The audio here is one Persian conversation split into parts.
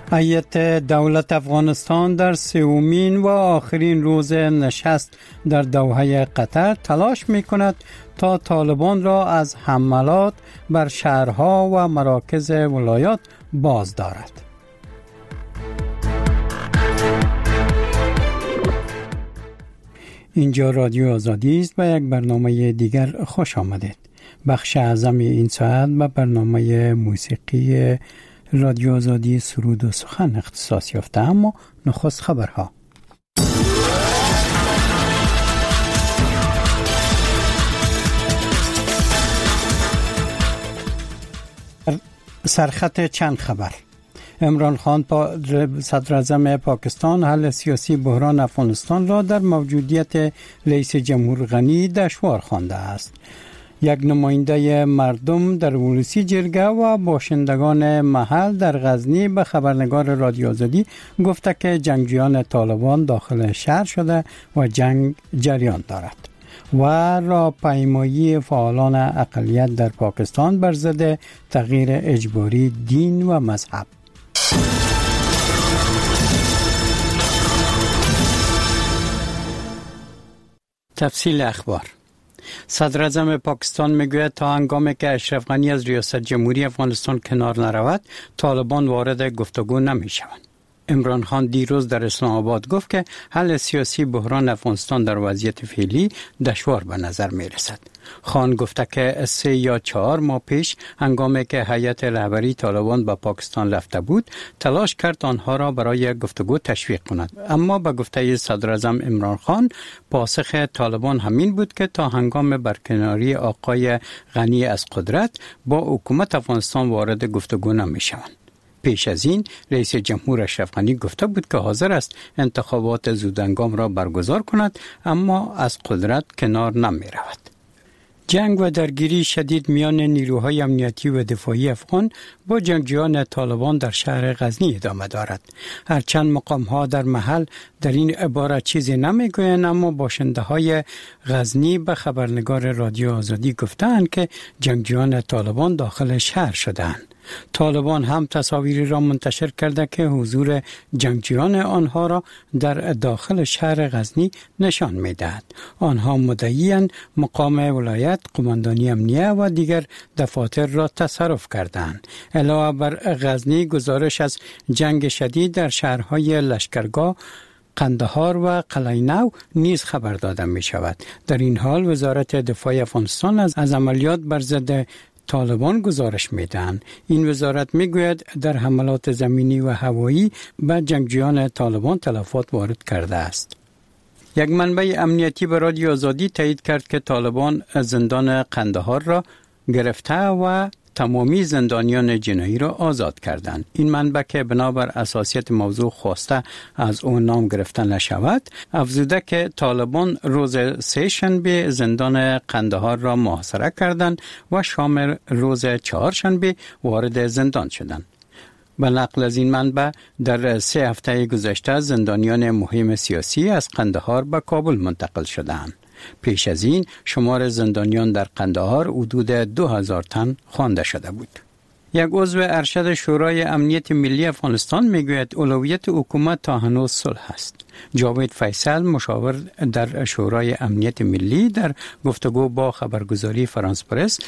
هیئت دولت افغانستان در سومین و آخرین روز نشست در دوحه قطر تلاش می کند تا طالبان را از حملات بر شهرها و مراکز ولایات باز دارد. اینجا رادیو آزادی است و یک برنامه دیگر خوش آمدید. بخش اعظم این ساعت به برنامه موسیقی رادیو آزادی سرود و سخن اختصاص یافته، اما نخست خبرها. سرخط چند خبر. عمران خان صدر اعظم پاکستان حل سیاسی بحران افغانستان را در موجودیت رئیس جمهور غنی دشوار خوانده است. یک نماینده مردم در ولسی جرگه و باشندگان محل در غزنی به خبرنگار رادیو آزادی گفته که جنگجویان طالبان داخل شهر شده و جنگ جریان دارد. و راهپیمایی فعالان اقلیت در پاکستان بر ضد تغییر اجباری دین و مذهب. تفصیل اخبار. صدر اعظم پاکستان میگوید تا هنگامی که اشرف غنی از ریاست جمهوری افغانستان کنار نرود، طالبان وارد گفتگو نمی شوند. عمران خان دیروز در اسلام آباد گفت که حل سیاسی بحران افغانستان در وضعیت فعلی دشوار به نظر می رسد. خان گفته که 3 یا 4 ماه پیش هنگامی که هیئت رهبری طالبان به پاکستان رفته بود، تلاش کرد آنها را برای گفتگو تشویق کند، اما به گفته صدر اعظم عمران خان پاسخ طالبان همین بود که تا هنگام برکناری آقای غنی از قدرت با حکومت افغانستان وارد گفتگو نمی شوند. پیش از این رئیس جمهور اشرف غنی گفته بود که حاضر است انتخابات زودهنگام را برگزار کند، اما از قدرت کنار نمی رود. جنگ و درگیری شدید میان نیروهای امنیتی و دفاعی افغان با جنگجویان طالبان در شهر غزنی ادامه دارد. هرچند مقام‌ها در محل در این عبارت چیزی نمیگویند، اما باشنده های غزنی به خبرنگار رادیو آزادی گفتند که جنگجویان طالبان داخل شهر شدند. طالبان هم تصاویری را منتشر کرده که حضور جنگجویان آنها را در داخل شهر غزنی نشان می‌دهد. آنها مدعیاند مقام ولایت، قماندانی امنیه و دیگر دفاتر را تصرف کردند. علاوه بر غزنی، گزارش از جنگ شدید در شهرهای لشکرگاه، قندهار و قلعه‌نو نیز خبر داده می شود. در این حال وزارت دفاع افغانستان از عملیات بر ضد طالبان گزارش میدن. این وزارت میگوید در حملات زمینی و هوایی به جنگجویان طالبان تلفات وارد کرده است. یک منبع امنیتی به رادیو آزادی تایید کرد که طالبان زندان قندهار را گرفته و تمامی زندانیان جنایی را آزاد کردند. این منبع که بنابر اساسیت موضوع خواسته از او نام گرفته نشود، افزوده که طالبان روز 3 شنبه زندان قندهار را محاصره کردند و شام روز 4 شنبه وارد زندان شدند. به نقل از این منبع در 3 هفته گذشته زندانیان مهم سیاسی از قندهار به کابل منتقل شدند. پیش از این شمار زندانیان در قندهار حدود 2000 تن خوانده شده بود. یک عضو ارشد شورای امنیت ملی افغانستان میگوید اولویت حکومت تا هنوز صلح است. جاوید فیصل، مشاور در شورای امنیت ملی، در گفتگو با خبرگزاری فرانس پرس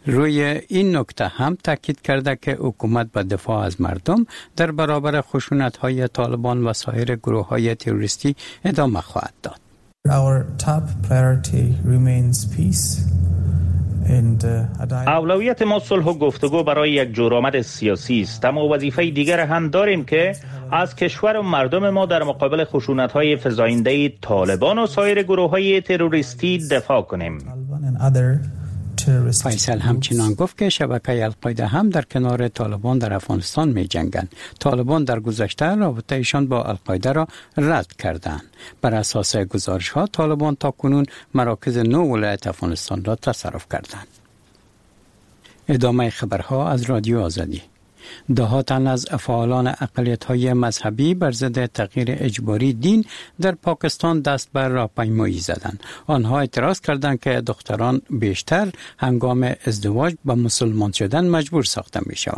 روی این نکته هم تاکید کرده که حکومت به دفاع از مردم در برابر خشونت‌های طالبان و سایر گروه‌های تروریستی ادامه خواهد داد. Our top priority remains peace. اولویت ما صلح و گفتگو برای یک جورآمد سیاسی است، اما وظیفه دیگر هم داریم که از کشور و مردم ما در مقابل خشونت‌های فزاینده طالبان و سایر گروه‌های تروریستی دفاع کنیم. فیصل همچنان گفت که شبکه القاعده هم در کنار طالبان در افغانستان می جنگند. طالبان در گذشته رابطه‌شان با القاعده را رد کردند. بر اساس گزارش ها طالبان تا کنون مراکز 9 ولایت افغانستان را تصرف کردند. ادامه خبرها از رادیو آزادی. ده تن از فعالان اقلیت‌های مذهبی بر ضد تغییر اجباری دین در پاکستان دست بر راهپیمایی زدند. آنها اعتراض کردند که دختران بیشتر هنگام ازدواج به مسلمان شدن مجبور ساخته می‌شوند.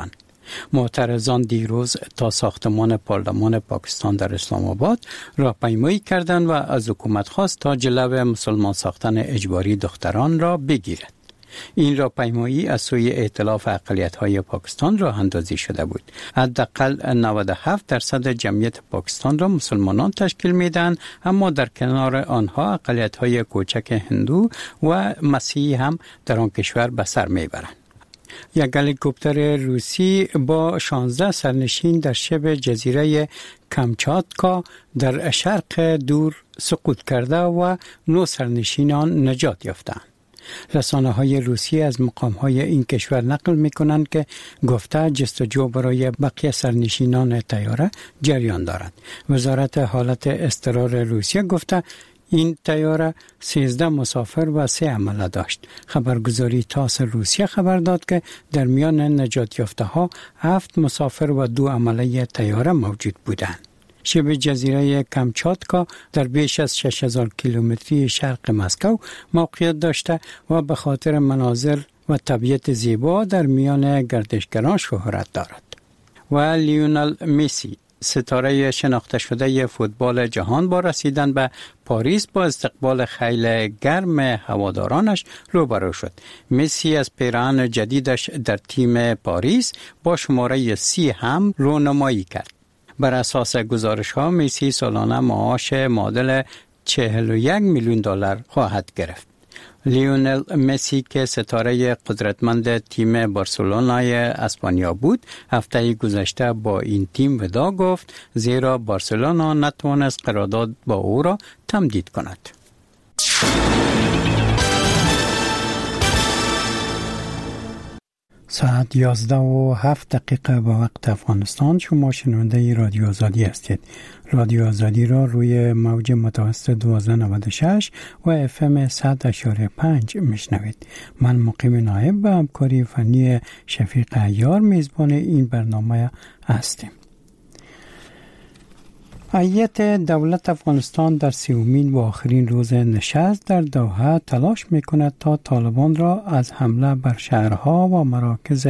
معترضان دیروز تا ساختمان پارلمان پاکستان در اسلام آباد راهپیمایی کردند و از حکومت خواست تا جلو مسلمان ساختن اجباری دختران را بگیرد. این راهپیمایی از سوی ائتلاف اقلیت‌های پاکستان راه اندازی شده بود. حداقل 97% جمعیت پاکستان را مسلمانان تشکیل میدن، اما در کنار آنها اقلیت‌های کوچک هندو و مسیحی هم در آن کشور به سر میبرند. یک هلیکوپتر روسی با 16 سرنشین در شبه جزیره کامچاتکا در شرق دور سقوط کرده و 9 سرنشینان نجات یافتند. رسانه‌های روسی از مقام‌های این کشور نقل می‌کنند که گفته جستجو برای بقیه سرنشینان طیاره جریان دارد. وزارت حالت اضطرار روسیه گفته این طیاره 13 مسافر و 3 عمله داشت. خبرگزاری تاس روسیه خبر داد که در میان نجات یافته‌ها 7 مسافر و 2 عمله طیاره موجود بودند. شبه جزیره کامچاتکا در بیش از 6000 کیلومتری شرق مسکو موقعیت داشته و به خاطر مناظر و طبیعت زیبا در میان گردشگران شهرت دارد. و لیونل مسی، ستاره شناخته شده فوتبال جهان، با رسیدن به پاریس با استقبال خیلی گرم هوادارانش روبرو شد. مسی از پیراهن جدیدش در تیم پاریس با شماره 30 هم رونمایی کرد. بر اساس گزارش ها مسی سالانه معاش معادل 41 میلیون دلار خواهد گرفت. لیونل مسی که ستاره قدرتمند تیم بارسلونای اسپانیا بود، هفته گذشته با این تیم وداع گفت، زیرا بارسلونا نتوانست قرارداد با او را تمدید کند. ساعت 11:07 به وقت افغانستان. شما شنونده رادیو آزادی هستید. رادیو آزادی را روی موج متوسط 1296 و FM 100.5 میشنوید. من مقیم نایب به همکاری فنی شفیق عیار میزبان این برنامه هستیم. هیئت دولت افغانستان در 30مین و آخرین روز نشست در دوحه تلاش میکند تا طالبان را از حمله بر شهرها و مراکز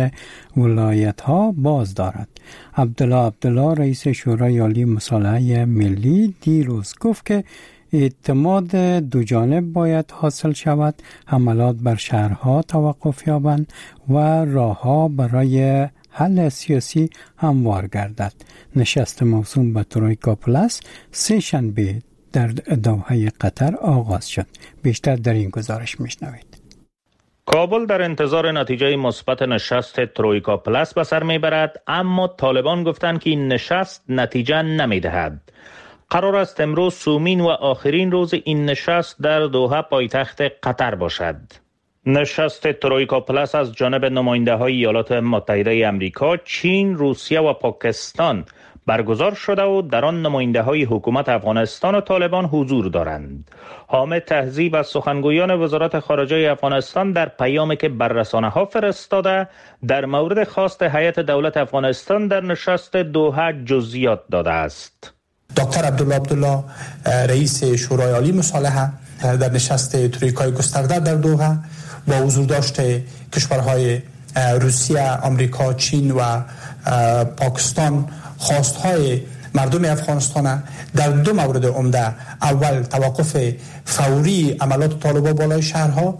ولایتها باز دارد. عبدالله رئیس شورای عالی مصالحه ملی دیروز گفت که اعتماد دو جانب باید حاصل شود، حملات بر شهرها توقف یابند و راهها برای حل سیاسی هموار گردد. نشست موسوم به ترویکا پلاس سه شنبه در دوحه قطر آغاز شد. بیشتر در این گزارش میشنوید. کابل در انتظار نتیجه مثبت نشست ترویکا پلاس به سر میبرد، اما طالبان گفتند که این نشست نتیجه نمیدهد. قرار است امروز سومین و آخرین روز این نشست در دوحه پایتخت قطر باشد. نشست ترویکا پلاس از جانب نماینده‌های ایالات متحده آمریکا، چین، روسیه و پاکستان برگزار شده و در آن نماینده‌های حکومت افغانستان و طالبان حضور دارند. حامد تهذیب از سخنگویان وزارت خارجه افغانستان در پیامی که بر رسانه‌ها فرستاده در مورد خواست هیئت دولت افغانستان در نشست دوحه جزئیات داده است. دکتر عبدالله رئیس شورای عالی مصالحه در نشست ترویکای گسترده در دوحه با حضور داشته کشورهای روسیه، آمریکا، چین و پاکستان خواستهای مردم افغانستان در دو مورد عمده: اول توقف فوری عملات طالبان بالای شهرها،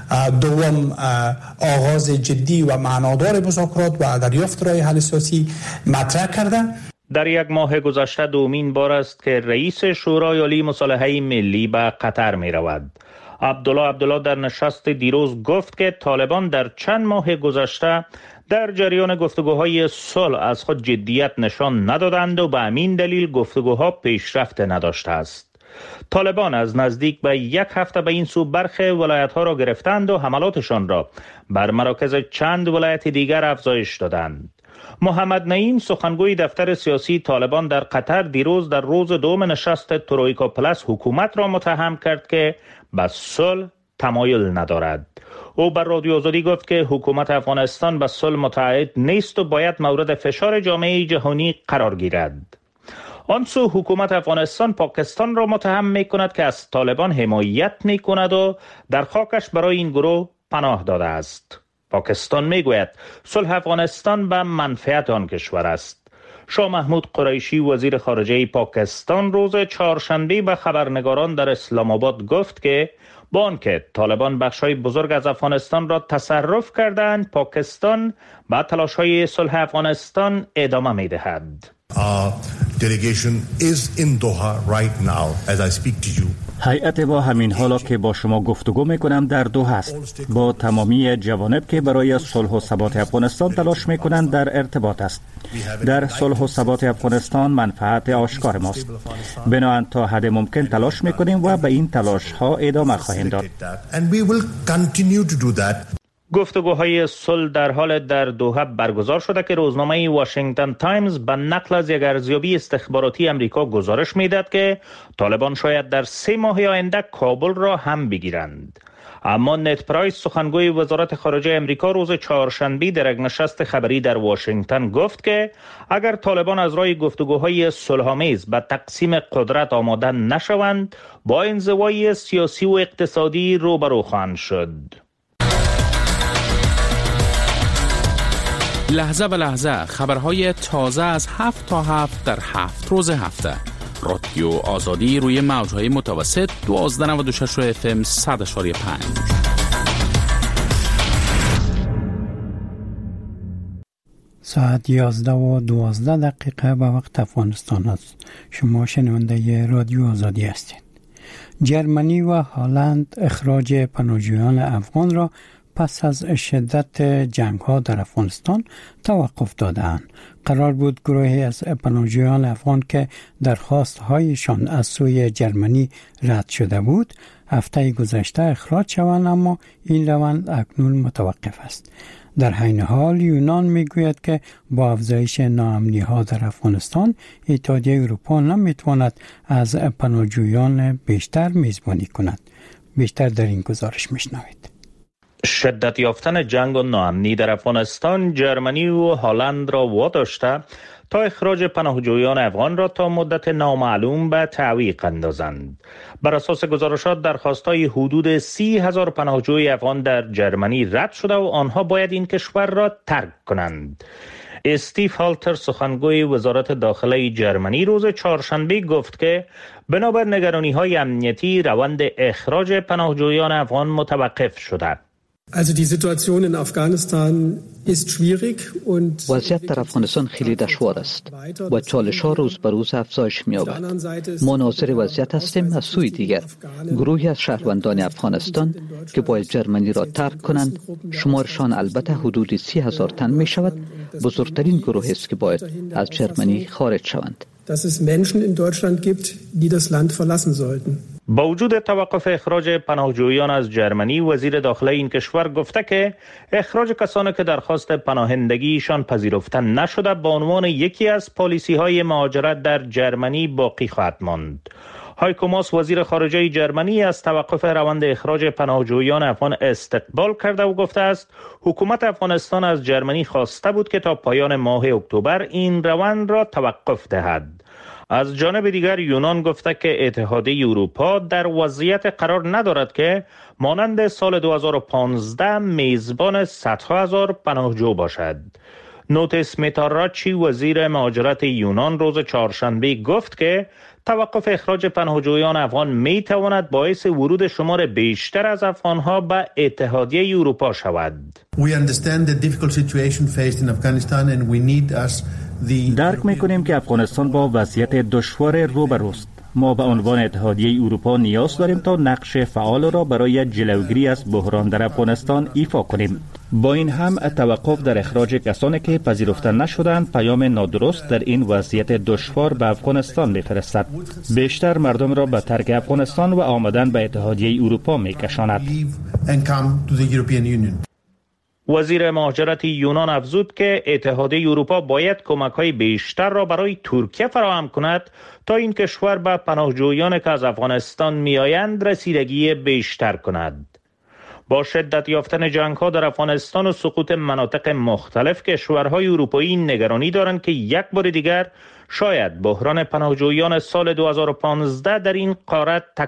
دوم آغاز جدی و معنادار مذاکرات و دریافت راه حل سیاسی مطرح کرده. در یک ماه گذشته دومین بار است که رئیس شورای عالی مصالحه ملی به قطر می رود. عبدالله در نشست دیروز گفت که طالبان در چند ماه گذشته در جریان گفتگوهای صلح از خود جدیت نشان ندادند و به همین دلیل گفتگوها پیشرفت نداشته است. طالبان از نزدیک به یک هفته به این سو برخی ولایت‌ها را گرفتند و حملاتشان را بر مراکز چند ولایت دیگر افزایش دادند. محمد نعیم، سخنگوی دفتر سیاسی طالبان در قطر، دیروز در روز دوم نشست ترویکا پلاس حکومت را متهم کرد که به صلح تمایل ندارد. او بر رادیو آزادی گفت که حکومت افغانستان به صلح متعهد نیست و باید مورد فشار جامعه جهانی قرار گیرد. آنسو حکومت افغانستان پاکستان را متهم می کند که از طالبان حمایت می کند و در خاکش برای این گروه پناه داده است. پاکستان میگوید صلح افغانستان به منفعت آن کشور است. شاه محمود قریشی وزیر خارجه پاکستان روز چهارشنبه به خبرنگاران در اسلام آباد گفت که با آنکه طالبان بخش‌های بزرگ از افغانستان را تصرف کردند، پاکستان به تلاش‌های صلح افغانستان ادامه می‌دهد. هیئت با همین حالا که با شما گفتگو میکنم در دوحه است. با تمامی جوانب که برای صلح و ثبات افغانستان تلاش میکنند در ارتباط است. در صلح و ثبات افغانستان منفعت آشکار ماست. بنابراین تا حد ممکن تلاش میکنیم و به این تلاش ها ادامه خواهیم داد. گفتگوهای صلح در حال در دوحه برگزار شده که روزنامه واشنگتن تایمز به نقل از یک ارزیابی استخباراتی امریکا گزارش میداد که طالبان شاید در 3 ماه آینده کابل را هم بگیرند. اما نت پرایس سخنگوی وزارت خارجه امریکا روز چهارشنبه در یک نشست خبری در واشنگتن گفت که اگر طالبان از راه گفتگوهای صلح‌آمیز به تقسیم قدرت آماده نشوند، با انزوای سیاسی و اقتصادی روبرو خواهند شد. لحظه به لحظه خبرهای تازه از 7 تا 7 در 7 روز هفته. رادیو آزادی روی موجهای متوسط 1296 FM 100.5. ساعت 11:12 به وقت افغانستان است. شما شنونده رادیو آزادی هستید. جرمنی و هلند اخراج پناهجویان افغان را پس از شدت جنگ‌ها در افغانستان توقف دادند. قرار بود گروهی از پناهجویان افغان که درخواست‌هایشان از سوی جرمنی رد شده بود هفته گذشته اخراج شوند، اما این روند اکنون متوقف است. در حین حال یونان میگوید که با افزایش ناامنی‌ها در افغانستان اتحادیه اروپا نمیتواند از پناهجویان بیشتر میزبانی کند. بیشتر در این گزارش میشنوید. شدت یافتن جنگ و ناامنی در افغانستان جرمنی و هلند را واداشته تا اخراج پناهجویان افغان را تا مدت نامعلوم به تعویق اندازند. بر اساس گزارشات درخواست‌های حدود 30,000 پناهجوی افغان در جرمنی رد شده و آنها باید این کشور را ترک کنند. استیف هالتر سخنگوی وزارت داخله جرمنی روز چهارشنبه گفت که بنابر نگرانی‌های امنیتی روند اخراج پناهجویان افغان متوقف شده. وضعیت در افغانستان خیلی دشوار است و چالش‌ها روز به روز افزایش می‌یابد. ما ناظر وضعیت هستیم. از سوی دیگر گروهی از شهروندان افغانستان که باید جرمنی را ترک کنند، شمارشان البته حدود 30,000 تن می‌شود، بزرگترین گروه است که باید از جرمنی خارج شوند. با وجود توقف اخراج پناهجویان از جرمنی، وزیر داخله این کشور گفته که اخراج کسانی که درخواست پناهندگیشان پذیرفته نشده به عنوان یکی از پالیسی‌های مهاجرت در جرمنی باقی خواهد ماند. هایکو ماس وزیر خارجه جرمنی از توقف روند اخراج پناهجویان افغان استقبال کرده و گفته است حکومت افغانستان از جرمنی خواسته بود که تا پایان ماه اکتبر این روند را توقف دهد. از جانب دیگر یونان گفته که اتحادیه اروپا در وضعیت قرار ندارد که مانند سال 2015 میزبان صدها هزار پناهجو باشد. نوتیس متاراچی وزیر مهاجرت یونان روز چهارشنبه گفت که توقف اخراج پناهجویان افغان می تواند باعث ورود شمار بیشتر از افغانها به اتحادیه اروپا شود. درک میکنیم که افغانستان با وضعیت دشوار روبروست. ما به عنوان اتحادیه اروپا نیاز داریم تا نقش فعال را برای جلوگیری از بحران در افغانستان ایفا کنیم. با این هم توقف در اخراج کسانی که پذیرفته نشدند پیام نادرست در این وضعیت دشوار به افغانستان میفرستد. بیشتر مردم را به ترک افغانستان و آمدن به اتحادیه اروپا میکشاند. وزیر مهاجرت یونان افزود که اتحادیه اروپا باید کمک‌های بیشتر را برای ترکیه فراهم کند تا این کشور به پناهجویان که از افغانستان میآیند رسیدگی بیشتر کند. با شدت یافتن جنگ‌ها در افغانستان و سقوط مناطق مختلف، کشورهای اروپایی نگرانی دارند که یک بار دیگر شاید بحران پناهجویان سال 2015 در این قاره